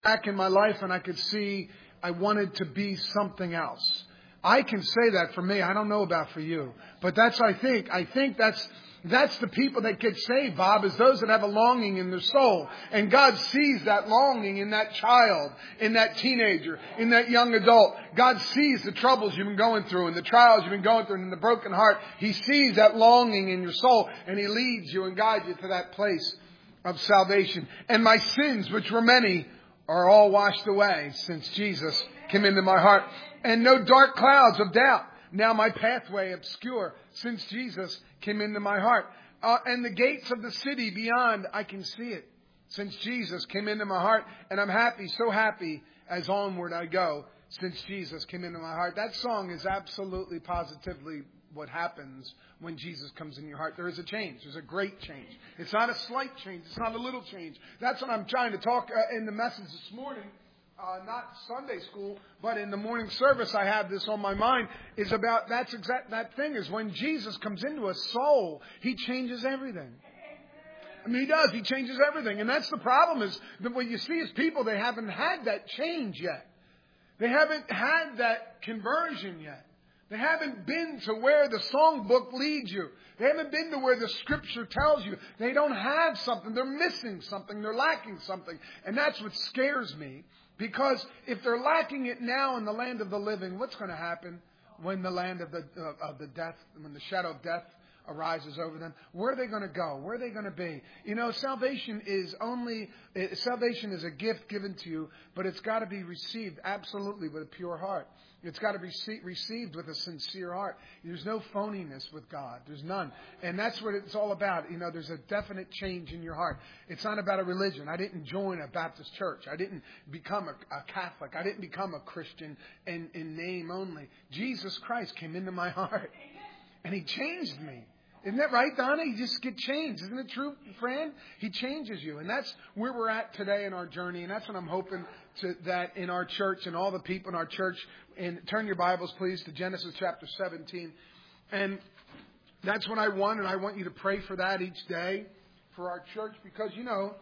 back in my life and I could see I wanted to be something else. I can say that for me. I don't know about for you. But that's, I think that's the people that get saved, Bob, is those that have a longing in their soul. And God sees that longing in that child, in that teenager, in that young adult. God sees the troubles you've been going through and the trials you've been going through and the broken heart. He sees that longing in your soul and He leads you and guides you to that place of salvation. And my sins, which were many, are all washed away since Jesus came into my heart. And no dark clouds of doubt. Now my pathway obscure since Jesus came into my heart. And the gates of the city beyond, I can see it since Jesus came into my heart. And I'm happy, so happy as onward I go since Jesus came into my heart. That song is absolutely, positively what happens when Jesus comes in your heart. There is a change. There's a great change. It's not a slight change. It's not a little change. That's what I'm trying to talk in the message this morning. Not Sunday school, but in the morning service, I have this on my mind, is about that thing is when Jesus comes into a soul, He changes everything. I mean, He does. He changes everything. And that's the problem is that what you see is people, they haven't had that change yet. They haven't had that conversion yet. They haven't been to where the songbook leads you. They haven't been to where the Scripture tells you. They don't have something. They're missing something. They're lacking something. And that's what scares me. Because if they're lacking it now in the land of the living, what's going to happen when the land of the death, when the shadow of death arises over them? Where are they going to go? Where are they going to be? You know, salvation is a gift given to you, but it's got to be received absolutely with a pure heart. It's got to be received with a sincere heart. There's no phoniness with God. There's none. And that's what it's all about. You know, there's a definite change in your heart. It's not about a religion. I didn't join a Baptist church. I didn't become a Catholic. I didn't become a Christian in name only. Jesus Christ came into my heart. And He changed me. Isn't that right, Donna? You just get changed. Isn't it true, Fran? He changes you. And that's where we're at today in our journey. And that's what I'm hoping that in our church and all the people in our church. And turn your Bibles, please, to Genesis chapter 17. And that's what I want. And I want you to pray for that each day for our church. Because, you know,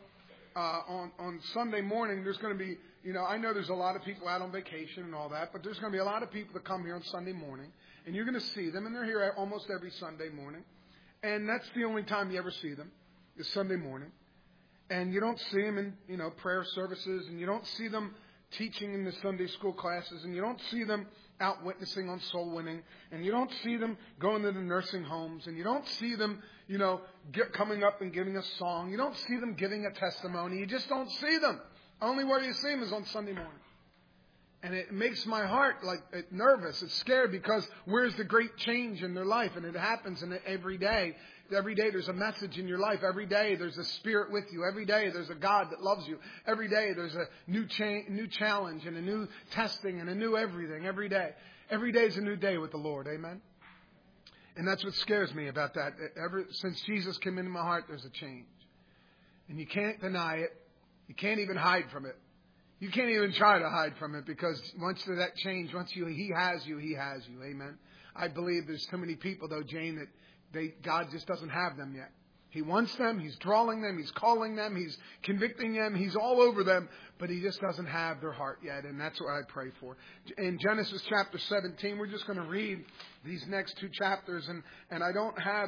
on Sunday morning, there's going to be, you know, I know there's a lot of people out on vacation and all that. But there's going to be a lot of people that come here on Sunday morning. And you're going to see them. And they're here almost every Sunday morning. And that's the only time you ever see them, is Sunday morning. And you don't see them in, you know, prayer services, and you don't see them teaching in the Sunday school classes, and you don't see them out witnessing on soul winning, and you don't see them going to the nursing homes, and you don't see them, you know, coming up and giving a song. You don't see them giving a testimony. You just don't see them. Only where you see them is on Sunday morning. And it makes my heart nervous. It's scared because where's the great change in their life? And it happens every day. Every day there's a message in your life. Every day there's a Spirit with you. Every day there's a God that loves you. Every day there's a new challenge and a new testing and a new everything. Every day. Every day is a new day with the Lord. Amen? And that's what scares me about that. Since Jesus came into my heart, there's a change. And you can't deny it. You can't even hide from it. You can't even try to hide from it because once that change, He has you, He has you. Amen. I believe there's too many people, though, Jane, that God just doesn't have them yet. He wants them. He's drawing them. He's calling them. He's convicting them. He's all over them. But He just doesn't have their heart yet. And that's what I pray for. In Genesis chapter 17, we're just going to read these next two chapters. And I don't have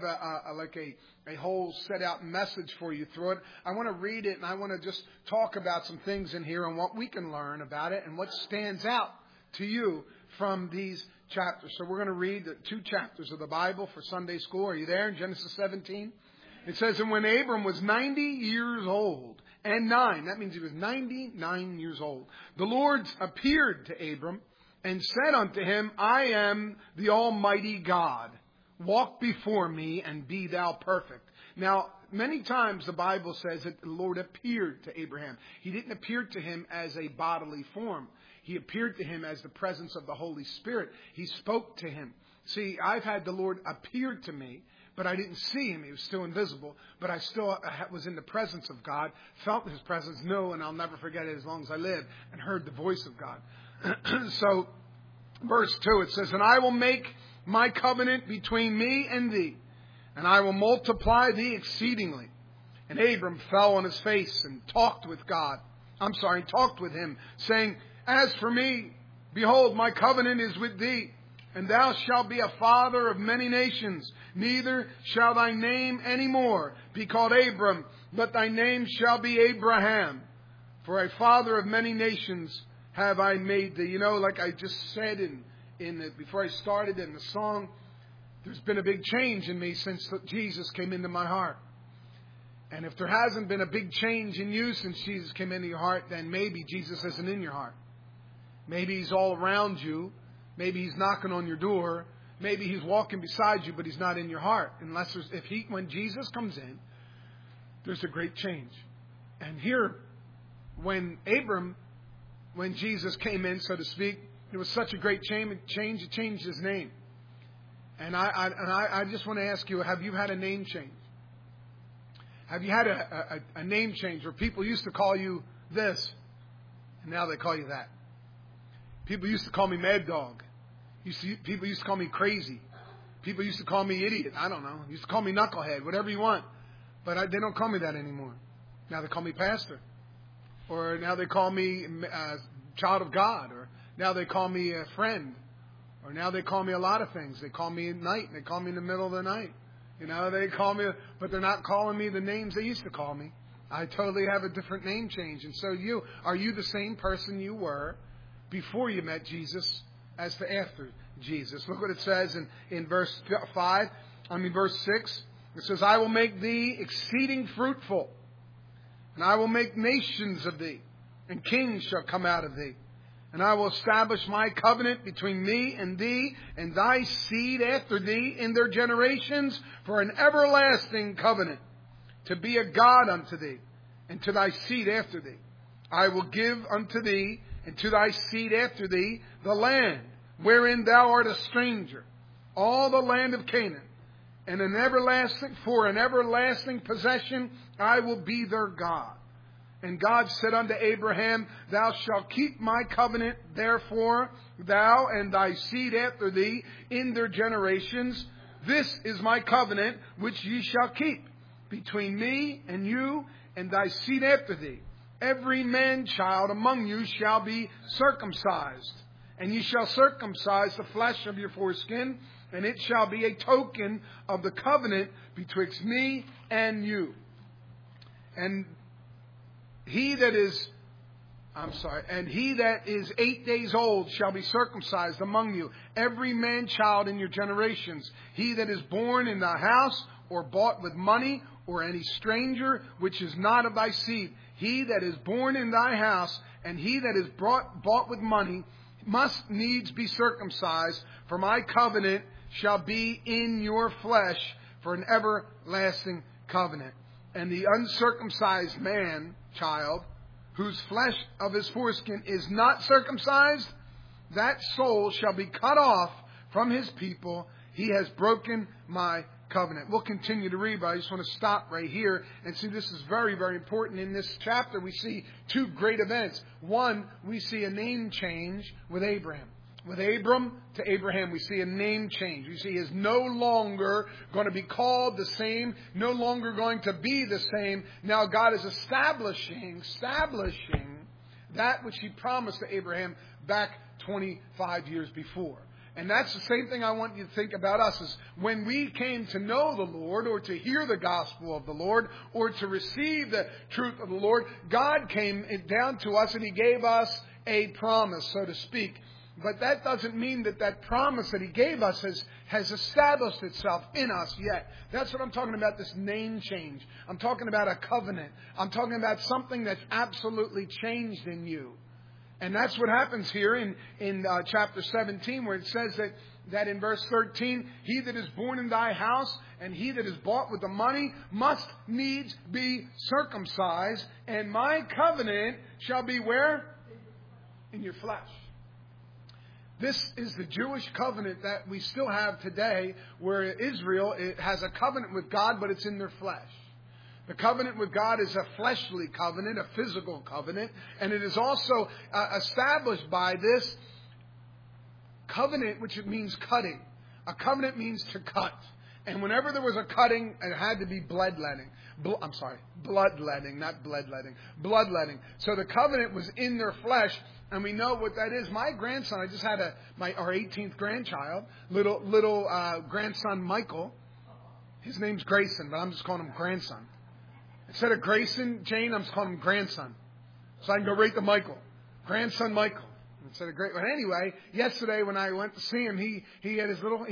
a whole set out message for you through it. I want to read it and I want to just talk about some things in here and what we can learn about it and what stands out to you from these chapters. So we're going to read the two chapters of the Bible for Sunday school. Are you there in Genesis 17? It says, and when Abram was 90 years old, and 9, that means he was 99 years old, the Lord appeared to Abram and said unto him, I am the Almighty God. Walk before me and be thou perfect. Now, many times the Bible says that the Lord appeared to Abraham. He didn't appear to him as a bodily form. He appeared to him as the presence of the Holy Spirit. He spoke to him. See, I've had the Lord appear to me, but I didn't see Him. He was still invisible, but I still was in the presence of God, felt His presence, and I'll never forget it as long as I live, and heard the voice of God. So, verse 2, it says, and I will make my covenant between me and thee, and I will multiply thee exceedingly. And Abram fell on his face and talked with God. talked with him, saying, As for me, behold, my covenant is with thee, and thou shalt be a father of many nations. Neither shall thy name any more be called Abram, but thy name shall be Abraham. For a father of many nations have I made thee. You know, like I just said before I started in the song, there's been a big change in me since Jesus came into my heart. And if there hasn't been a big change in you since Jesus came into your heart, then maybe Jesus isn't in your heart. Maybe He's all around you. Maybe He's knocking on your door. Maybe He's walking beside you, but He's not in your heart. When Jesus comes in, there's a great change. And here, when Jesus came in, so to speak, it was such a great change. It changed His name. And I just want to ask you, have you had a name change? Have you had a name change where people used to call you this, and now they call you that? People used to call me Mad Dog. People used to call me crazy. People used to call me idiot. I don't know. Used to call me knucklehead, whatever you want. But they don't call me that anymore. Now they call me pastor. Or now they call me child of God. Or now they call me a friend. Or now they call me a lot of things. They call me at night. They call me in the middle of the night. You know, they call me, but they're not calling me the names they used to call me. I totally have a different name change. And so are you the same person you were before you met Jesus as to after Jesus? Look what it says in verse 6. It says, I will make thee exceeding fruitful, and I will make nations of thee, and kings shall come out of thee. And I will establish my covenant between me and thee and thy seed after thee in their generations for an everlasting covenant, to be a God unto thee and to thy seed after thee. I will give unto thee and to thy seed after thee the land wherein thou art a stranger, all the land of Canaan, and for an everlasting possession I will be their God. And God said unto Abraham, Thou shalt keep my covenant, therefore, thou and thy seed after thee in their generations. This is my covenant which ye shall keep between me and you and thy seed after thee. Every man child among you shall be circumcised, and ye shall circumcise the flesh of your foreskin, and it shall be a token of the covenant betwixt me and you. And he that is 8 days old shall be circumcised among you, every man child in your generations. He that is born in thy house, or bought with money, or any stranger which is not of thy seed. He that is born in thy house, and he that is bought with money, must needs be circumcised, for my covenant shall be in your flesh for an everlasting covenant. And the uncircumcised man, child, whose flesh of his foreskin is not circumcised, that soul shall be cut off from his people. He has broken my covenant. We'll continue to read, but I just want to stop right here and see this is very, very important. In this chapter, we see two great events. One, we see a name change with Abraham. With Abram to Abraham, we see a name change. We see he is no longer going to be called the same, no longer going to be the same. Now God is establishing that which He promised to Abraham back 25 years before. And that's the same thing I want you to think about us, is when we came to know the Lord, or to hear the gospel of the Lord, or to receive the truth of the Lord, God came down to us and He gave us a promise, so to speak. But that doesn't mean that promise that He gave us has established itself in us yet. That's what I'm talking about, this name change. I'm talking about a covenant. I'm talking about something that's absolutely changed in you. And that's what happens here in chapter 17, where it says that in verse 13, he that is born in thy house and he that is bought with the money must needs be circumcised, and my covenant shall be where? In your flesh. This is the Jewish covenant that we still have today, where Israel has a covenant with God, but it's in their flesh. The covenant with God is a fleshly covenant, a physical covenant, and it is also established by this covenant, which it means cutting. A covenant means to cut. And whenever there was a cutting, it had to be bloodletting. Bloodletting, not bloodletting. Bloodletting. So the covenant was in their flesh, and we know what that is. My grandson, I just had our 18th grandchild, little grandson Michael. His name's Grayson, but I'm just calling him grandson. Instead of Grayson, Jane, I'm just calling him grandson. So I can go right to Michael. Grandson Michael. Instead of But anyway, yesterday when I went to see him, he got his little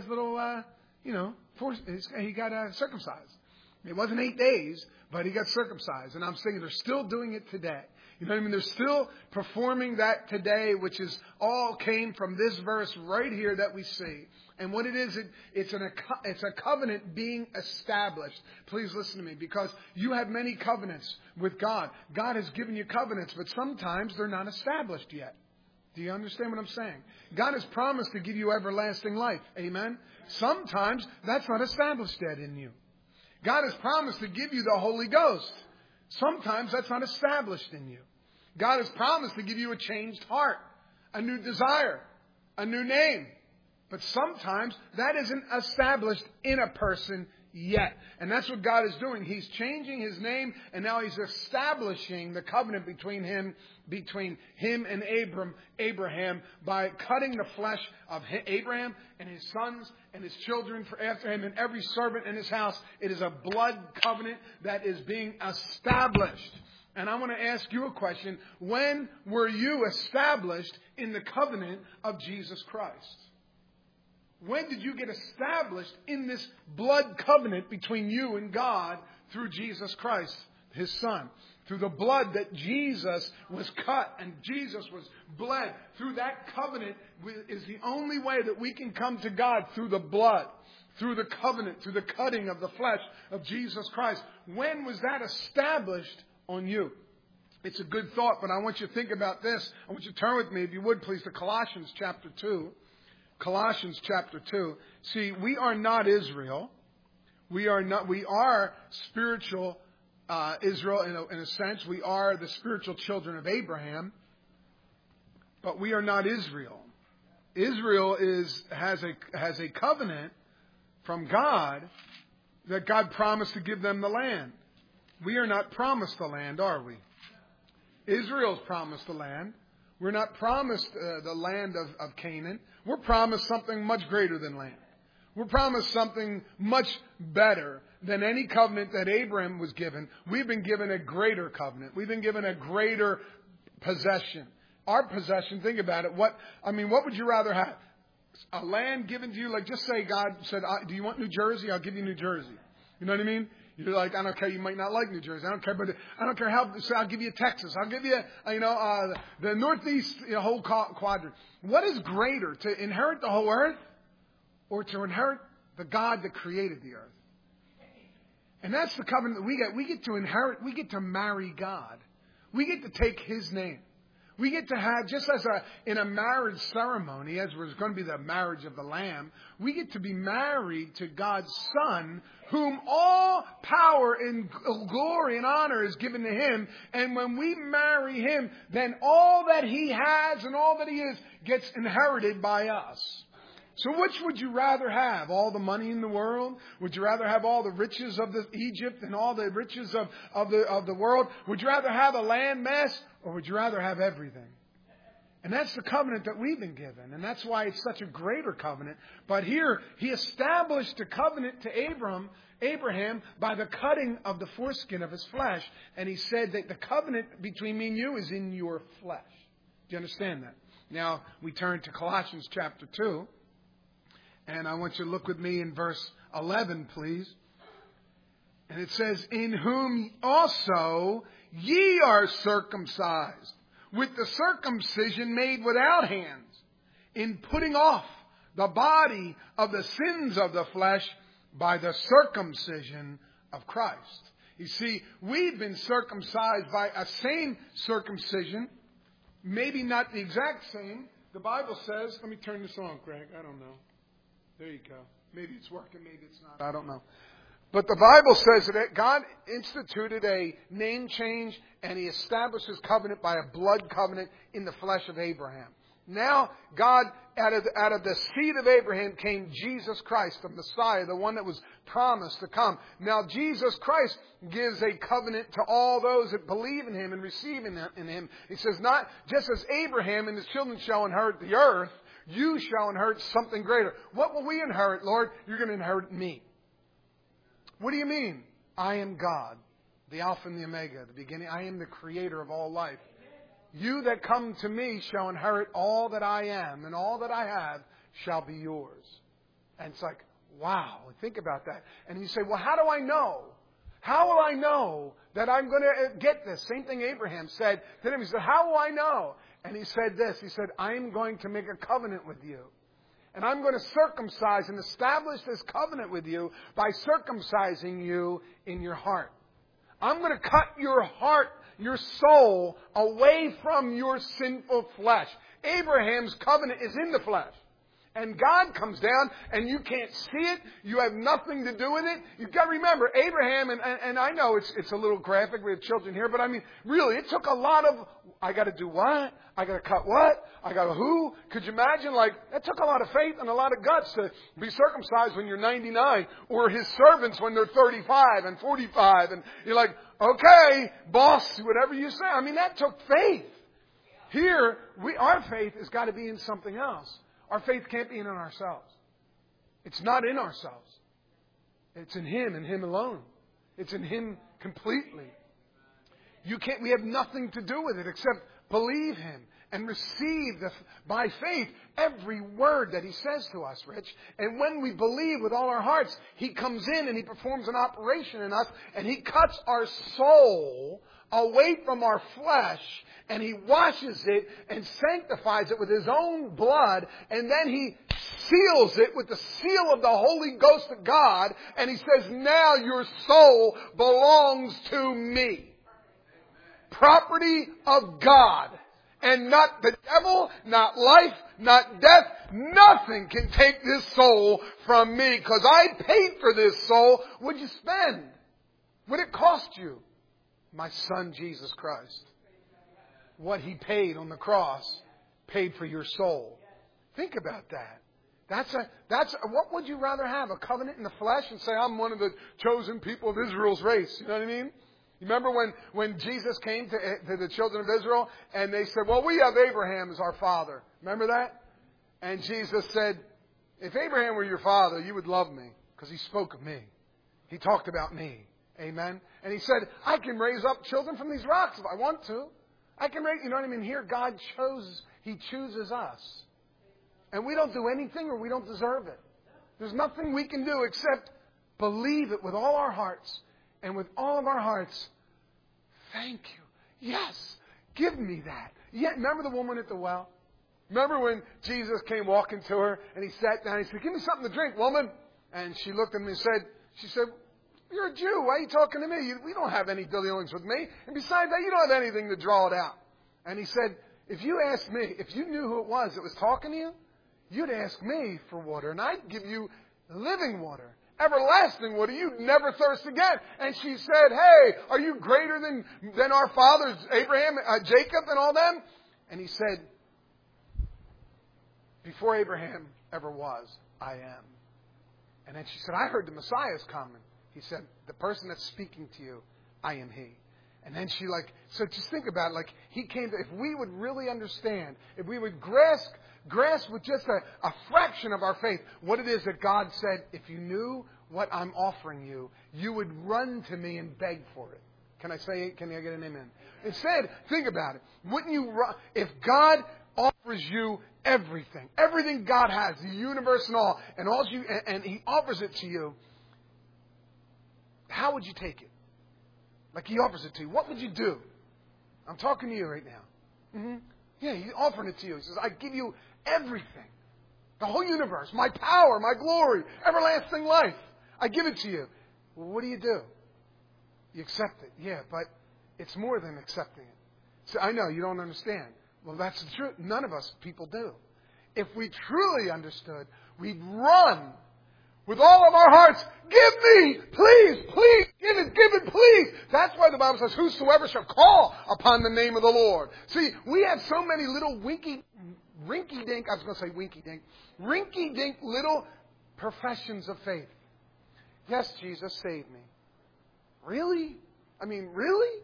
he got circumcised. It wasn't 8 days, but he got circumcised. And I'm thinking they're still doing it today. You know what I mean? They're still performing that today, which is all came from this verse right here that we see. And what it is, it's a covenant being established. Please listen to me, because you have many covenants with God. God has given you covenants, but sometimes they're not established yet. Do you understand what I'm saying? God has promised to give you everlasting life. Amen? Sometimes that's not established yet in you. God has promised to give you the Holy Ghost. Sometimes that's not established in you. God has promised to give you a changed heart, a new desire, a new name. But sometimes that isn't established in a person yet. And that's what God is doing. He's changing his name, and now he's establishing the covenant between him and Abraham by cutting the flesh of Abraham and his sons and his children for after him and every servant in his house. It is a blood covenant that is being established. And I want to ask you a question. When were you established in the covenant of Jesus Christ? When did you get established in this blood covenant between you and God through Jesus Christ, his Son? Through the blood that Jesus was cut and Jesus was bled. Through that covenant is the only way that we can come to God, through the blood, through the covenant, through the cutting of the flesh of Jesus Christ. When was that established on you? It's a good thought, but I want you to think about this. I want you to turn with me, if you would, please, to Colossians chapter 2. Colossians chapter 2. See, we are not Israel. We are spiritual Israel in a sense. We are the spiritual children of Abraham. But we are not Israel. Israel has a covenant from God that God promised to give them the land. We are not promised the land, are we? Israel's promised the land. We're not promised the land of Canaan. We're promised something much greater than land. We're promised something much better than any covenant that Abraham was given. We've been given a greater covenant. We've been given a greater possession. Our possession, think about it. What would you rather have? A land given to you, like just say God said, do you want New Jersey? I'll give you New Jersey. You know what I mean? You're like, I don't care. You might not like New Jersey. I don't care, but I don't care how. So I'll give you Texas. I'll give you, the Northeast whole quadrant. What is greater, to inherit the whole earth, or to inherit the God that created the earth? And that's the covenant that we get. We get to inherit. We get to marry God. We get to take His name. We get to have, just as in a marriage ceremony, as was going to be the marriage of the Lamb, we get to be married to God's Son, whom all power and glory and honor is given to Him. And when we marry Him, then all that He has and all that He is gets inherited by us. So which would you rather have? All the money in the world? Would you rather have all the riches of Egypt and all the riches of the world? Would you rather have a land mass, or would you rather have everything? And that's the covenant that we've been given. And that's why it's such a greater covenant. But here, He established a covenant to Abraham by the cutting of the foreskin of his flesh. And He said that the covenant between me and you is in your flesh. Do you understand that? Now, we turn to Colossians chapter 2. And I want you to look with me in verse 11, please. And it says, in whom also ye are circumcised, with the circumcision made without hands, in putting off the body of the sins of the flesh by the circumcision of Christ. You see, we've been circumcised by a same circumcision, maybe not the exact same. The Bible says, let me turn this on, Craig. I don't know. There you go. Maybe it's working, maybe it's not. I don't know. But the Bible says that God instituted a name change, and He established His covenant by a blood covenant in the flesh of Abraham. Now, God, out of the seed of Abraham came Jesus Christ, the Messiah, the one that was promised to come. Now, Jesus Christ gives a covenant to all those that believe in Him and receive in Him. He says, not just as Abraham and his children shall inherit the earth, you shall inherit something greater. What will we inherit, Lord? You're going to inherit me. What do you mean? I am God, the Alpha and the Omega, the beginning. I am the creator of all life. You that come to me shall inherit all that I am, and all that I have shall be yours. And it's like, wow, think about that. And you say, well, how do I know? How will I know that I'm going to get this? Same thing Abraham said to him. He said, how will I know? And he said this. He said, I'm going to make a covenant with you. And I'm going to circumcise and establish this covenant with you by circumcising you in your heart. I'm going to cut your heart, your soul, away from your sinful flesh. Abraham's covenant is in the flesh. And God comes down and you can't see it. You have nothing to do with it. You've got to remember, Abraham, and I know it's a little graphic. We have children here. But I mean, really, it took a lot of, I got to do what? I got to cut what? I got to who? Could you imagine? Like, that took a lot of faith and a lot of guts to be circumcised when you're 99. Or his servants when they're 35 and 45. And you're like, okay, boss, whatever you say. I mean, that took faith. Here, our faith has got to be in something else. Our faith can't be in ourselves. It's not in ourselves. It's in Him and Him alone. It's in Him completely. We have nothing to do with it except believe Him and receive by faith every word that He says to us, Rich. And when we believe with all our hearts, He comes in and He performs an operation in us and He cuts our soul away from our flesh and He washes it and sanctifies it with His own blood, and then He seals it with the seal of the Holy Ghost of God, and He says, now your soul belongs to me. Property of God. And not the devil, not life, not death. Nothing can take this soul from me, because I paid for this soul. What'd you spend? What'd it cost you? My Son, Jesus Christ. What He paid on the cross paid for your soul. Think about that. What would you rather have? A covenant in the flesh and say, I'm one of the chosen people of Israel's race. You know what I mean? You remember when Jesus came to the children of Israel and they said, well, we have Abraham as our father. Remember that? And Jesus said, if Abraham were your father, you would love me because he spoke of me. He talked about me. Amen. And He said, I can raise up children from these rocks if I want to. I can raise, you know what I mean? Here, God He chooses us. And we don't do anything or we don't deserve it. There's nothing we can do except believe it with all our hearts. And with all of our hearts, thank you. Yes, give me that. Yeah, remember the woman at the well? Remember when Jesus came walking to her and He sat down and He said, give me something to drink, woman. And she looked at him and she said, you're a Jew. Why are you talking to me? We don't have any dealings with me. And besides that, you don't have anything to draw it out. And He said, if you asked me, if you knew who it was that was talking to you, you'd ask me for water. And I'd give you living water. Everlasting water. You'd never thirst again. And she said, hey, are you greater than our fathers, Abraham, Jacob, and all them? And He said, before Abraham ever was, I am. And then she said, I heard the Messiah is coming. He said, the person that's speaking to you, I am He. And then she so just think about it, He came to, if we would really understand, if we would grasp with just a fraction of our faith what it is that God said, if you knew what I'm offering you, you would run to me and beg for it. Can I get an amen? Instead, think about it. Wouldn't you run, if God offers you everything God has, the universe and all, and He offers it to you, how would you take it? He offers it to you. What would you do? I'm talking to you right now. Mm-hmm. Yeah, He's offering it to you. He says, I give you everything. The whole universe, my power, my glory, everlasting life. I give it to you. Well, what do? You accept it. Yeah, but it's more than accepting it. So I know you don't understand. Well, that's the truth. None of us people do. If we truly understood, we'd run with all of our hearts. Give me, please, give it, please. That's why the Bible says, whosoever shall call upon the name of the Lord. See, we have so many little winky rinky-dink, I was going to say winky-dink, rinky-dink little professions of faith. Yes, Jesus, save me. Really? I mean, really?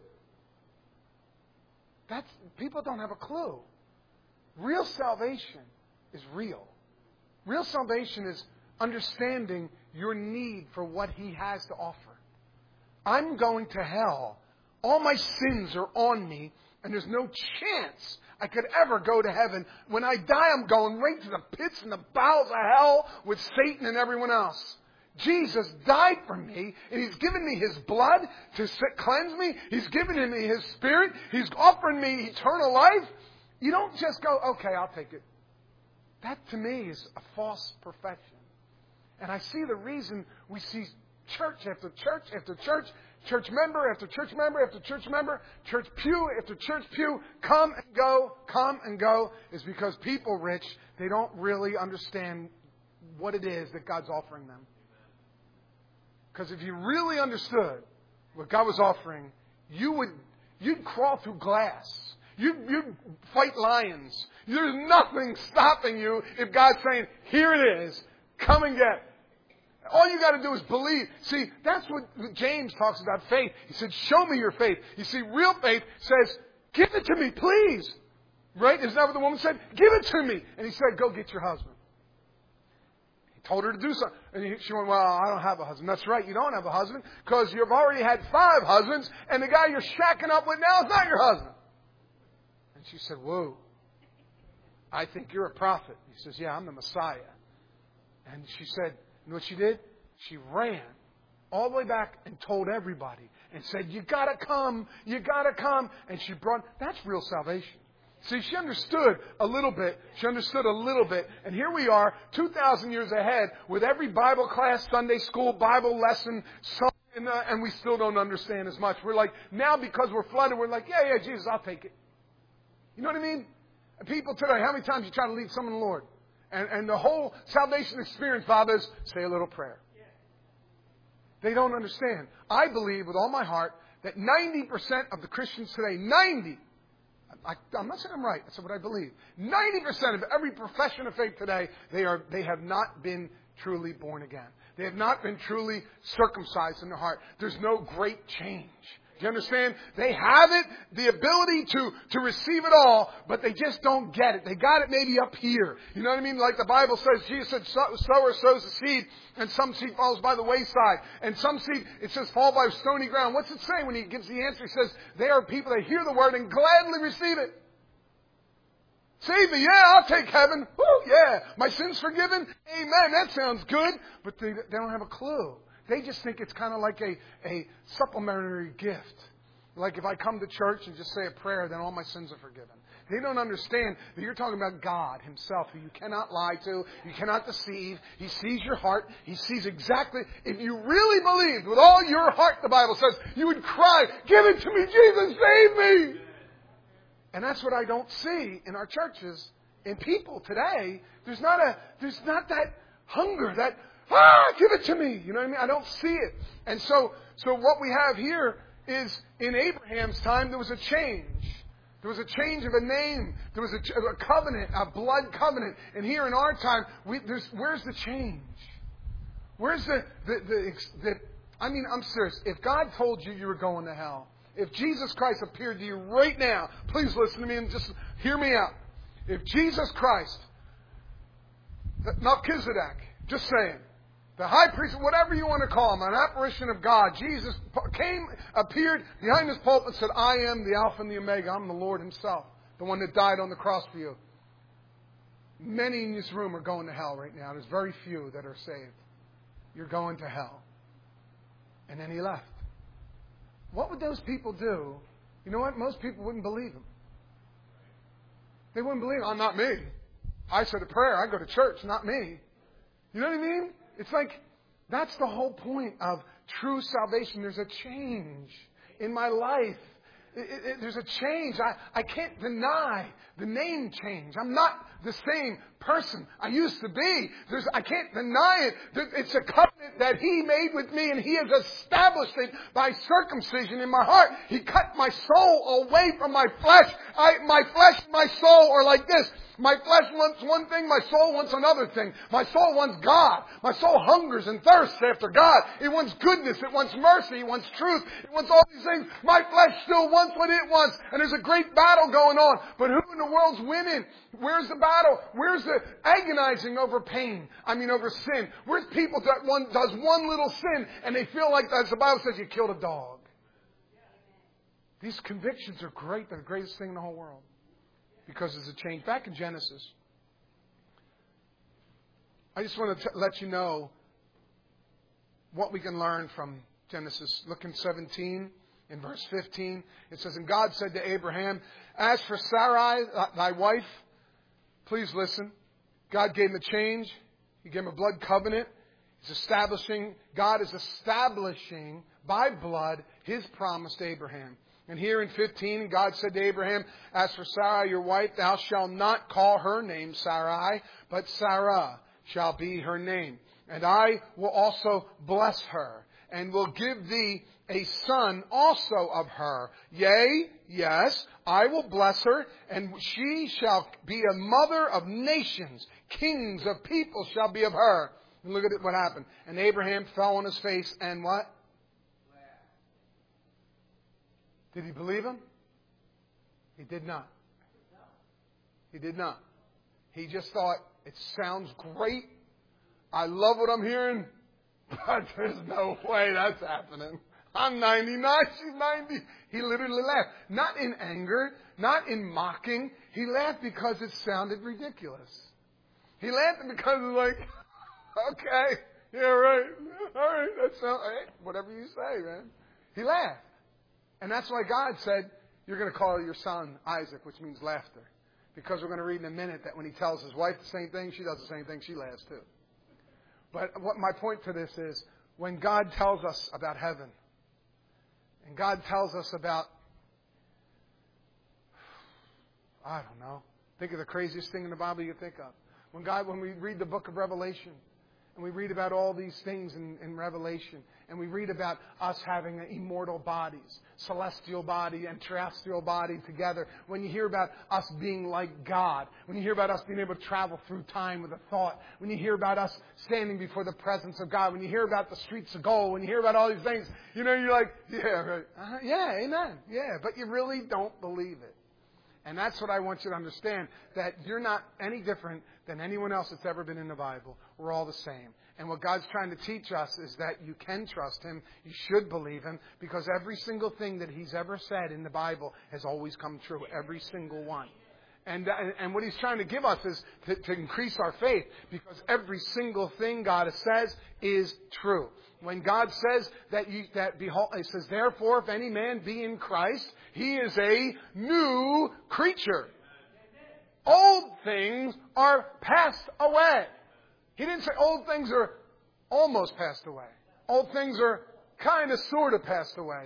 People don't have a clue. Real salvation is real. Real salvation is understanding your need for what He has to offer. I'm going to hell. All my sins are on me, and there's no chance I could ever go to heaven. When I die, I'm going right to the pits and the bowels of hell with Satan and everyone else. Jesus died for me, and He's given me His blood to cleanse me. He's given me His Spirit. He's offering me eternal life. You don't just go, okay, I'll take it. That to me is a false profession. And I see the reason we see church after church after church, church member after church member after church member, church pew after church pew, come and go, is because people, Rich, they don't really understand what it is that God's offering them. Because if you really understood what God was offering, you'd crawl through glass. You'd fight lions. There's nothing stopping you if God's saying, here it is, come and get it. All you got to do is believe. See, that's what James talks about faith. He said, show me your faith. You see, real faith says, give it to me, please. Right? Isn't that what the woman said? Give it to me. And he said, go get your husband. He told her to do something. And she went, well, I don't have a husband. That's right, you don't have a husband because you've already had 5 husbands and the guy you're shacking up with now is not your husband. And she said, whoa, I think you're a prophet. He says, yeah, I'm the Messiah. And she said, you know what she did? She ran all the way back and told everybody and said, you got to come. And she brought, that's real salvation. See, she understood a little bit. And here we are, 2,000 years ahead, with every Bible class, Sunday school, Bible lesson, and we still don't understand as much. We're like, now because we're flooded, we're like, yeah, Jesus, I'll take it. You know what I mean? And people today, how many times you try to lead someone to the Lord? And the whole salvation experience, Bob, is say a little prayer. They don't understand. I believe with all my heart that 90% of the Christians today, I'm not saying I'm right. That's what I believe. 90% of every profession of faith today, they have not been truly born again. They have not been truly circumcised in their heart. There's no great change. Do you understand? They have it, the ability to receive it all, but they just don't get it. They got it maybe up here. You know what I mean? Like the Bible says, Jesus said, sower sows the seed, and some seed falls by the wayside. And some seed, it says, fall by stony ground. What's it say when He gives the answer? He says, they are people that hear the word and gladly receive it. Save me, yeah, I'll take heaven. Woo, yeah, my sins forgiven. Amen, that sounds good. But they don't have a clue. They just think it's kind of like a supplementary gift. Like if I come to church and just say a prayer, then all my sins are forgiven. They don't understand that you're talking about God Himself, who you cannot lie to, you cannot deceive. He sees your heart. He sees exactly. If you really believed with all your heart, the Bible says, you would cry, give it to me, Jesus, save me. And that's what I don't see in our churches. In people today, there's not that hunger, that give it to me. You know what I mean? I don't see it. And so what we have here is in Abraham's time, there was a change. There was a change of a name. There was a covenant, a blood covenant. And here in our time, where's the change? Where's I'm serious. If God told you were going to hell, if Jesus Christ appeared to you right now, please listen to me and just hear me out. If Jesus Christ, Melchizedek, just saying, the high priest, whatever you want to call him, an apparition of God. Jesus appeared behind His pulpit and said, I am the Alpha and the Omega. I'm the Lord Himself, the one that died on the cross for you. Many in this room are going to hell right now. There's very few that are saved. You're going to hell. And then He left. What would those people do? You know what? Most people wouldn't believe Him. They wouldn't believe Him. Oh, not me. I said a prayer. I go to church. Not me. You know what I mean? It's like, that's the whole point of true salvation. There's a change in my life. There's a change. I can't deny the name change. I'm not the same person I used to be. I can't deny it. It's a covenant that He made with me, and He has established it by circumcision in my heart. He cut my soul away from my flesh. My flesh and my soul are like this. My flesh wants one thing, my soul wants another thing. My soul wants God. My soul hungers and thirsts after God. It wants goodness. It wants mercy. It wants truth. It wants all these things. My flesh still wants what it wants. And there's a great battle going on. But who in the world's winning? Where's the battle? Where's the agonizing over pain? Over sin. Where's people that does one little sin and they feel like, as the Bible says, you killed a dog. These convictions are great. They're the greatest thing in the whole world. Because there's a change. Back in Genesis, I just want to let you know what we can learn from Genesis. Look in 17, in verse 15. It says, and God said to Abraham, as for Sarai, thy wife, please listen. God gave him a change. He gave him a blood covenant. God is establishing by blood His promise to Abraham. And here in 15, God said to Abraham, as for Sarai, your wife, thou shalt not call her name Sarai, but Sarah shall be her name. And I will also bless her, and will give thee a son also of her. Yea, yes, I will bless her, and she shall be a mother of nations. Kings of people shall be of her. And look at what happened. And Abraham fell on his face and what? Did he believe him? He did not. He did not. He just thought, it sounds great. I love what I'm hearing. But there's no way that's happening. I'm 99, she's 90. He literally laughed. Not in anger, not in mocking. He laughed because it sounded ridiculous. He laughed because it was like, okay, yeah, right. All right, that sounds, hey, whatever you say, man. He laughed. And that's why God said, you're going to call your son Isaac, which means laughter. Because we're going to read in a minute that when he tells his wife the same thing, she does the same thing, she laughs too. But what my point to this is, when God tells us about heaven, and God tells us about, I don't know, think of the craziest thing in the Bible you can think of. When we read the book of Revelation, and we read about all these things in Revelation, and we read about us having immortal bodies, celestial body and terrestrial body together. When you hear about us being like God, when you hear about us being able to travel through time with a thought, when you hear about us standing before the presence of God, when you hear about the streets of gold, when you hear about all these things, you're like, yeah, right. Yeah, amen. Yeah, but you really don't believe it. And that's what I want you to understand, that you're not any different than anyone else that's ever been in the Bible. We're all the same. And what God's trying to teach us is that you can trust Him, you should believe Him, because every single thing that He's ever said in the Bible has always come true, every single one. And what He's trying to give us is to increase our faith, because every single thing God says is true. When God says behold, it says, therefore, if any man be in Christ, he is a new creature. Old things are passed away. He didn't say old things are almost passed away. Old things are kind of, sort of passed away.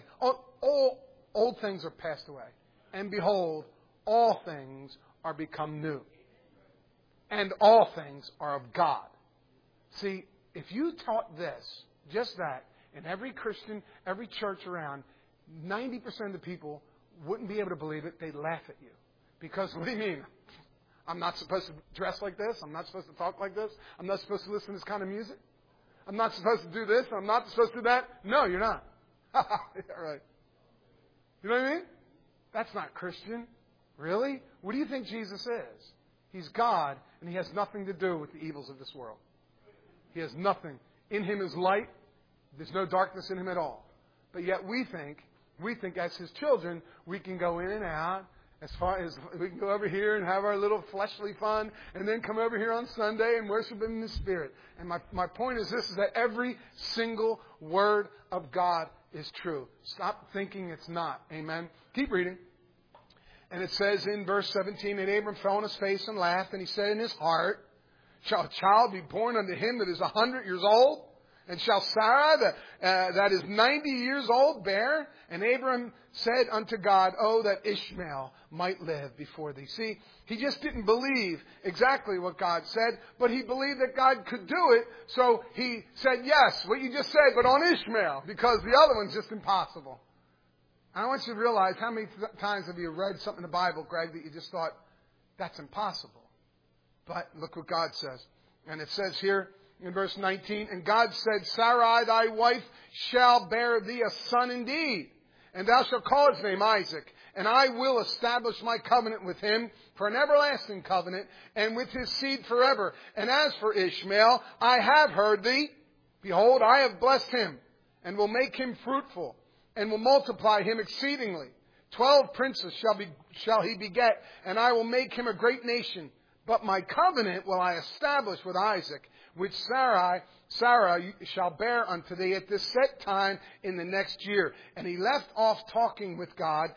Old things are passed away. And behold, all things are become new. And all things are of God. See, if you taught this, just that, in every Christian, every church around, 90% of the people wouldn't be able to believe it. They'd laugh at you. Because what do you mean? I'm not supposed to dress like this. I'm not supposed to talk like this. I'm not supposed to listen to this kind of music. I'm not supposed to do this. I'm not supposed to do that. No, you're not. Yeah, right. You know what I mean? That's not Christian. Really? What do you think Jesus is? He's God, and He has nothing to do with the evils of this world. He has nothing. In Him is light. There's no darkness in Him at all. But yet we think as His children, we can go in and out. As far as we can go over here and have our little fleshly fun, and then come over here on Sunday and worship Him in the Spirit. And my point is this, is that every single word of God is true. Stop thinking it's not. Amen. Keep reading. And it says in verse 17, and Abram fell on his face and laughed, and he said in his heart, shall a child be born unto him that is 100 years old? And shall Sarah, that is 90 years old, bear? And Abram said unto God, oh, that Ishmael might live before thee. See, he just didn't believe exactly what God said, but he believed that God could do it. So he said, yes, what you just said, but on Ishmael, because the other one's just impossible. I want you to realize, how many times have you read something in the Bible, Greg, that you just thought, that's impossible? But look what God says. And it says here in verse 19, and God said, Sarai thy wife shall bear thee a son indeed, and thou shalt call his name Isaac. And I will establish my covenant with him for an everlasting covenant, and with his seed forever. And as for Ishmael, I have heard thee. Behold, I have blessed him, and will make him fruitful, and will multiply him exceedingly. 12 princes shall he beget, and I will make him a great nation. But my covenant will I establish with Isaac, which Sarah shall bear unto thee at this set time in the next year. And he left off talking with God,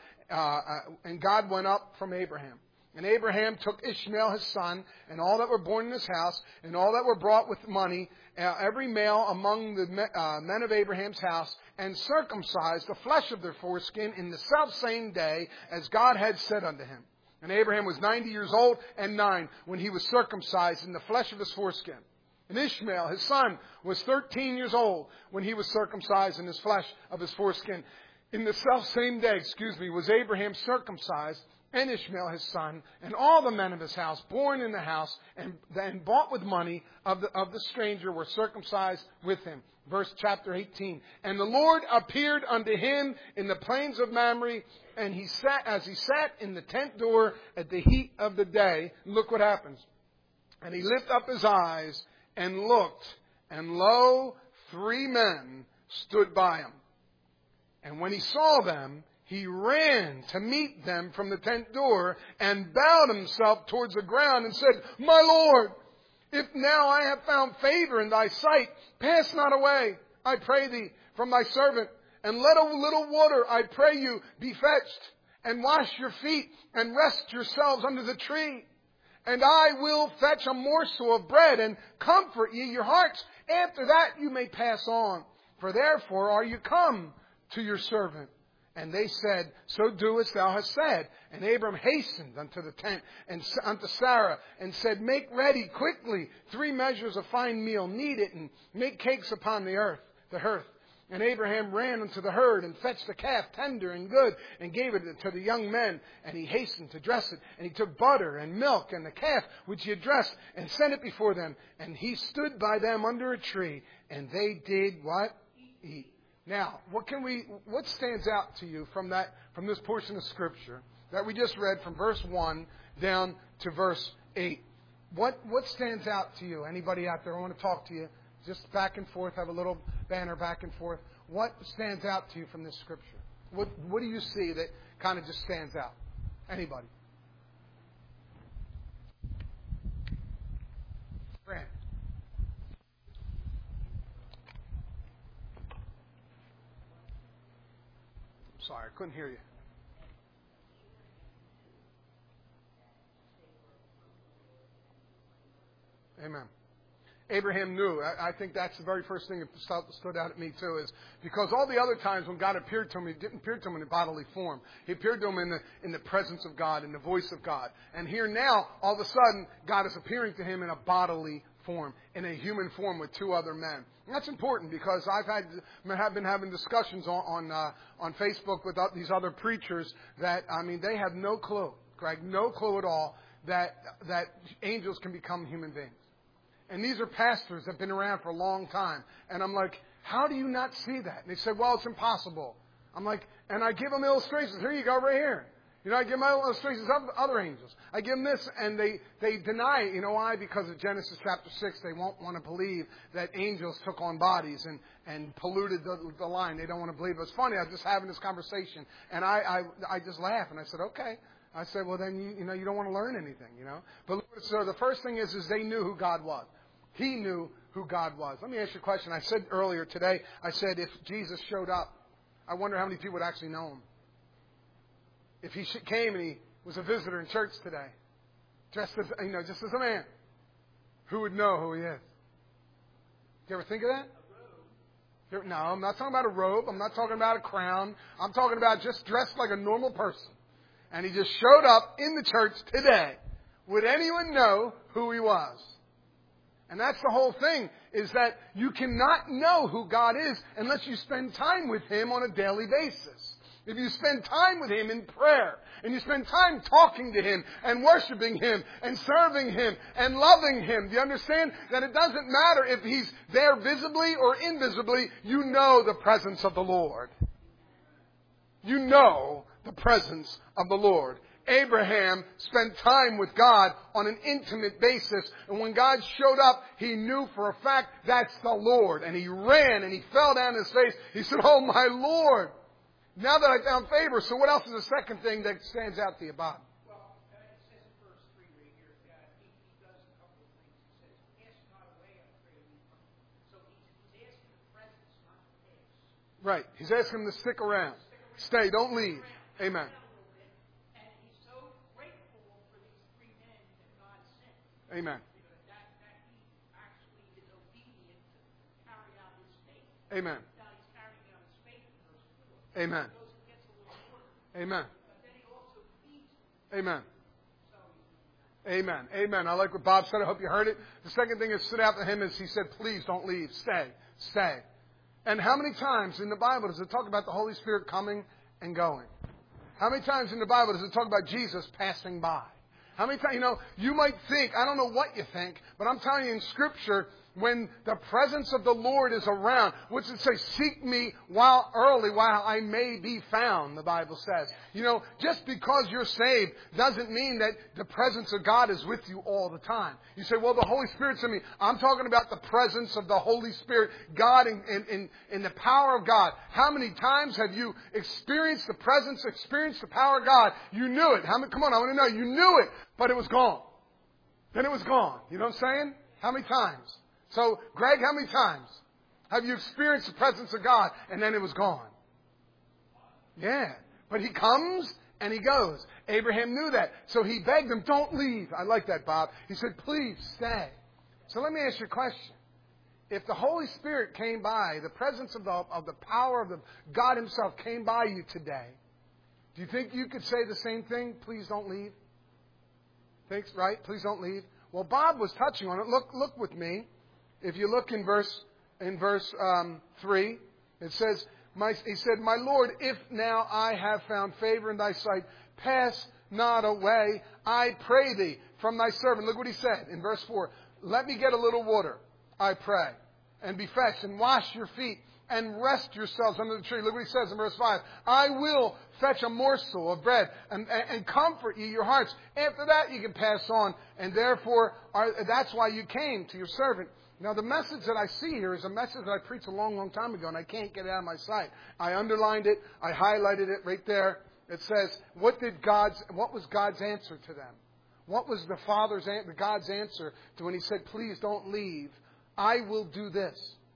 and God went up from Abraham. And Abraham took Ishmael his son, and all that were born in his house, and all that were brought with money, every male among the men of Abraham's house, and circumcised the flesh of their foreskin in the selfsame day as God had said unto him. And Abraham was 90 years old and 9 when he was circumcised in the flesh of his foreskin. And Ishmael, his son, was 13 years old when he was circumcised in his flesh of his foreskin. In the selfsame day, was Abraham circumcised, and Ishmael his son, and all the men of his house, born in the house, and then bought with money of the stranger, were circumcised with him. Verse chapter 18. And the Lord appeared unto him in the plains of Mamre, and he sat in the tent door at the heat of the day. Look what happens. And he lifted up his eyes and looked, and lo, 3 men stood by him. And when he saw them, he ran to meet them from the tent door, and bowed himself towards the ground, and said, My Lord, if now I have found favor in thy sight, pass not away, I pray thee, from thy servant, and let a little water, I pray you, be fetched, and wash your feet, and rest yourselves under the tree. And I will fetch a morsel of bread, and comfort ye your hearts. After that you may pass on. For therefore are you come to your servant. And they said, So do as thou hast said. And Abram hastened unto the tent, and unto Sarah, and said, Make ready quickly 3 measures of fine meal, knead it, and make cakes upon the hearth. And Abraham ran unto the herd, and fetched a calf tender and good, and gave it to the young men. And he hastened to dress it. And he took butter and milk and the calf which he had dressed, and set it before them. And he stood by them under a tree, and they did what? Eat. Now, what stands out to you from this portion of Scripture that we just read from verse 1 down to verse 8? What stands out to you? Anybody out there? I want to talk to you. Just back and forth, have a little banner back and forth. What stands out to you from this Scripture? What do you see that kind of just stands out? Anybody? Grant. Sorry, I couldn't hear you. Amen. Abraham knew. I think that's the very first thing that stood out at me too, is because all the other times when God appeared to him, He didn't appear to him in a bodily form. He appeared to him in the presence of God, in the voice of God. And here now, all of a sudden, God is appearing to him in a bodily form, in a human form with 2 other men. And that's important because have been having discussions on Facebook with these other preachers that, they have no clue, Greg, no clue at all that angels can become human beings. And these are pastors that have been around for a long time. And I'm like, how do you not see that? And they said, well, it's impossible. I'm like, and I give them illustrations. Here you go, right here. I give them illustrations of other angels. I give them this, and they deny it. You know why? Because of Genesis chapter 6. They won't want to believe that angels took on bodies and polluted the line. They don't want to believe it. It's funny. I was just having this conversation, and I just laughed, and I said, okay. I said, well, then, you don't want to learn anything, But so the first thing is they knew who God was. He knew who God was. Let me ask you a question. I said earlier today, if Jesus showed up, I wonder how many people would actually know him. If he came and he was a visitor in church today, just as a man, who would know who he is? Do you ever think of that? No, I'm not talking about a robe. I'm not talking about a crown. I'm talking about just dressed like a normal person. And he just showed up in the church today. Would anyone know who he was? And that's the whole thing, is that you cannot know who God is unless you spend time with Him on a daily basis. if you spend time with Him in prayer, and you spend time talking to Him, and worshiping Him, and serving Him, and loving Him, do you understand that it doesn't matter if He's there visibly or invisibly, you know the presence of the Lord. You know the presence of the Lord. Abraham spent time with God on an intimate basis. And when God showed up, he knew for a fact that's the Lord. And he ran and he fell down his face. He said, "Oh, my Lord, now that I found favor." So what else is the second thing that stands out to you, Bob? Well, it says in verse 3 right here that he does a couple of things. He says, "Ask not away, I pray thee." So he's asking the presence, not the past. Right. He's asking him to stick around. Stay. Don't leave. Amen. Amen. That he actually is obedient to carry out his faith. Amen. Now he's carrying out his faith in verse 4. Amen. So it gets a little shorter. Amen. But then he also feeds them. Amen. So he's doing that. Amen. Amen. I like what Bob said. I hope you heard it. The second thing that stood out to him is he said, "Please don't leave. Stay. Stay." And how many times in the Bible does it talk about the Holy Spirit coming and going? How many times in the Bible does it talk about Jesus passing by? How many times, you might think, I don't know what you think, but I'm telling you in Scripture, when the presence of the Lord is around, what's it say? Seek me while I may be found, the Bible says. Just because you're saved doesn't mean that the presence of God is with you all the time. You say, well, the Holy Spirit's in me. I'm talking about the presence of the Holy Spirit, God in the power of God. How many times have you experienced the presence, experienced the power of God? You knew it. Come on, I want to know. You knew it, but it was gone. Then it was gone. You know what I'm saying? How many times? So, Greg, how many times have you experienced the presence of God and then it was gone? Yeah. But He comes and He goes. Abraham knew that. So he begged him, "Don't leave." I like that, Bob. He said, "Please stay." So let me ask you a question. If the Holy Spirit came by, the presence of the power of God Himself came by you today, do you think you could say the same thing? Please don't leave. Thanks, right? Please don't leave. Well, Bob was touching on it. Look with me. If you look in verse 3, it says, he said, "My Lord, if now I have found favor in thy sight, pass not away, I pray thee, from thy servant." Look what he said in verse 4. "Let me get a little water, I pray, and be fetched, and wash your feet, and rest yourselves under the tree." Look what he says in verse 5. "I will fetch a morsel of bread, and comfort ye your hearts. After that you can pass on, and therefore that's why you came to your servant." Now, the message that I see here is a message that I preached a long, long time ago, and I can't get it out of my sight. I underlined it. I highlighted it right there. It says, what was God's answer to them? What was God's answer to when He said, "Please don't leave. I will do this."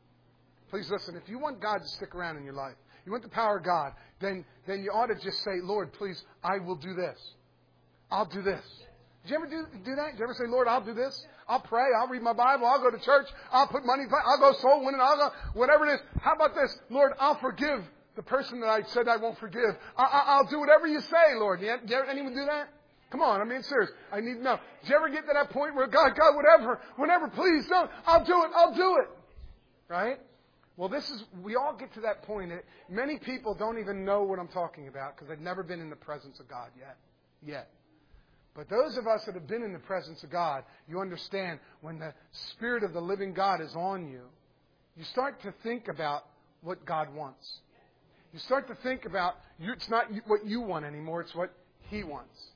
Please listen. If you want God to stick around in your life, you want the power of God, then you ought to just say, "Lord, please, I will do this. I'll do this." Did you ever do that? Did you ever say, "Lord, I'll do this. I'll pray. I'll read my Bible. I'll go to church. I'll put money. I'll go soul winning. I'll go whatever it is. How about this? Lord, I'll forgive the person that I said I won't forgive. I'll do whatever you say, Lord." Did anyone do that? Come on. I'm being serious. I need to know. Did you ever get to that point where God, whatever, please don't. I'll do it. Right? Well, we all get to that point. Many people don't even know what I'm talking about because they've never been in the presence of God yet. But those of us that have been in the presence of God, you understand when the Spirit of the living God is on you, you start to think about what God wants. You start to think about, it's not what you want anymore, it's what He wants.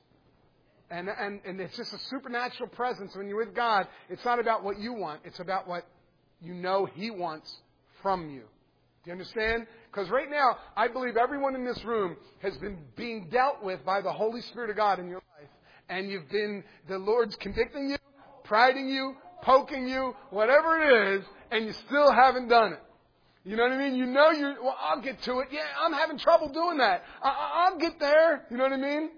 And it's just a supernatural presence. When you're with God, it's not about what you want, it's about what you know He wants from you. Do you understand? Because right now, I believe everyone in this room has been being dealt with by the Holy Spirit of God in your life. And the Lord's convicting you, priding you, poking you, whatever it is, and you still haven't done it. You know what I mean? I'll get to it. Yeah, I'm having trouble doing that. I'll get there. You know what I mean?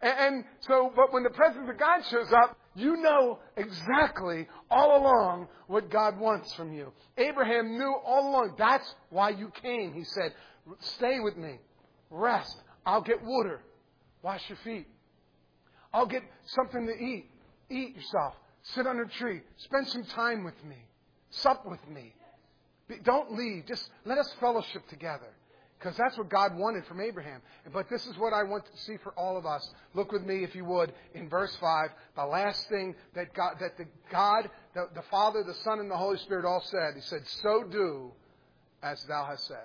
But when the presence of God shows up, you know exactly all along what God wants from you. Abraham knew all along. That's why you came. He said, "Stay with me. Rest. I'll get water. Wash your feet. I'll get something to eat. Eat yourself. Sit under a tree. Spend some time with me. Sup with me. Don't leave. Just let us fellowship together. Because that's what God wanted from Abraham. But this is what I want to see for all of us. Look with me, if you would, in verse 5. The last thing that the Father, the Son, and the Holy Spirit all said. He said, so do as thou hast said.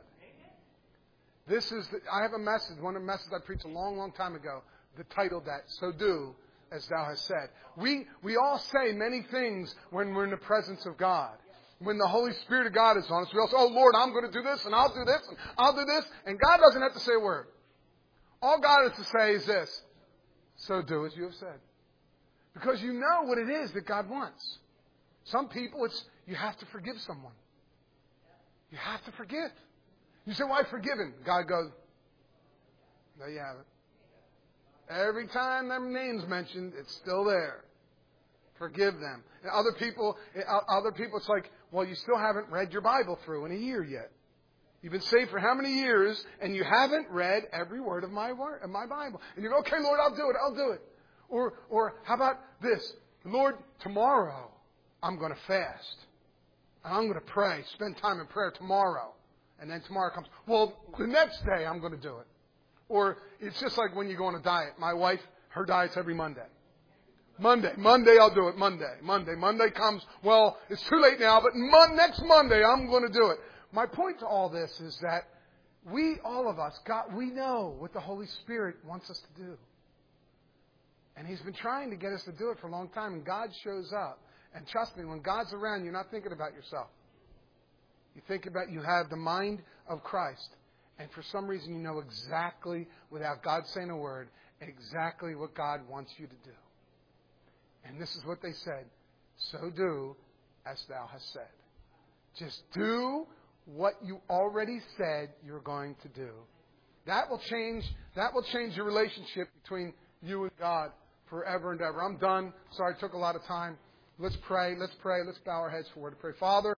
I have a message, one of the messages I preached a long, long time ago, that titled that, so do as thou hast said. We all say many things when we're in the presence of God. When the Holy Spirit of God is on us, we all say, oh Lord, I'm going to do this, and I'll do this, and I'll do this. And God doesn't have to say a word. All God has to say is this, so do as you have said. Because you know what it is that God wants. Some people, you have to forgive someone. You have to forgive. You say, well, I've forgiven. God goes, there you have it. Every time their name's mentioned, it's still there. Forgive them. And other people, it's like, well, you still haven't read your Bible through in a year yet. You've been saved for how many years, and you haven't read every word of my Bible. And you go, okay, Lord, I'll do it. Or how about this? Lord, tomorrow I'm going to fast. And I'm going to pray, spend time in prayer tomorrow. And then tomorrow comes, well, the next day I'm going to do it. Or it's just like when you go on a diet. My wife, her diet's every Monday. Monday I'll do it. Monday comes, well, it's too late now, but next Monday I'm going to do it. My point to all this is that all of us, we know what the Holy Spirit wants us to do. And He's been trying to get us to do it for a long time, and God shows up. And trust me, when God's around, you're not thinking about yourself. You have the mind of Christ. And for some reason, you know exactly, without God saying a word, exactly what God wants you to do. And this is what they said. So do as thou hast said. Just do what you already said you're going to do. That will change your relationship between you and God forever and ever. I'm done. Sorry it took a lot of time. Let's pray. Let's bow our heads forward to pray. Father,